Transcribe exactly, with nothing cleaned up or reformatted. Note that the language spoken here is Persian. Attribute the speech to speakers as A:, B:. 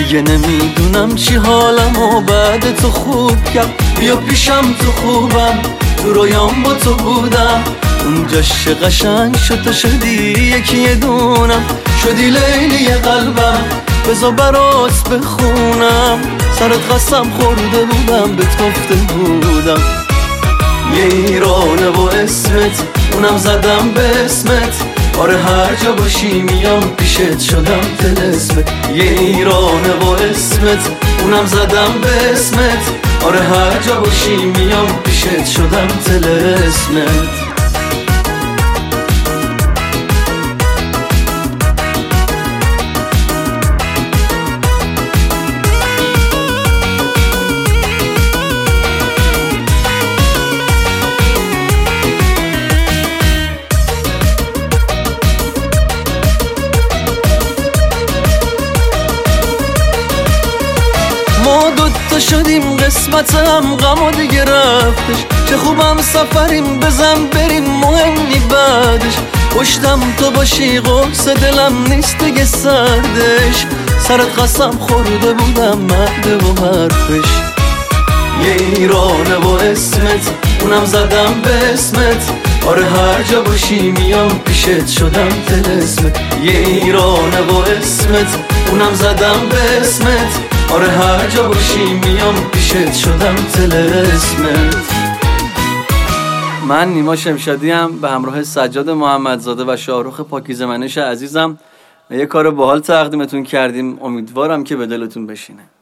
A: دیگه نمیدونم چی حالم و بعد تو خوب کرد. بیا پیشم تو خوبم، تو رویام با تو بودم، اونجا چه قشنگ شد تو شدی یکی دونم، شدی لیلی قلبم بذار برات بخونم. سرت قسم خورده بودم به گفته بودم یه ایرانه و اسمت اونم زدم به اسمت. آره هر جا باشی میام پیشت شدم طلسمت. یه ایرانه و اسمت اونم زدم به اسمت. آره هر جا باشی میام پیشت شدم طلسمت. ما دوتا شدیم قسمتم غم و دیگه رفتش. چه خوبم سفریم بزن بریم مهم نی بعدش. پشتم تو باشی قرص دلم نیست دیگه سردش. سرت قسم خورده بودم مهده و حرفش. یه ایرانه و اسمت اونم زدم به اسمت. آره هر جا باشی میام پیشت شدم طلسمت. یه ایرانه و اسمت اونم زدم به اسمت. آره هر جا باشی میام پیشت شدم طلسمت. من نیما شمشادی ام به همراه سجاد محمدزاده و شاهرخ پاکیزه منش عزیزم یه کار باحال تقدیمتون کردیم. امیدوارم که به دلتون بشینه.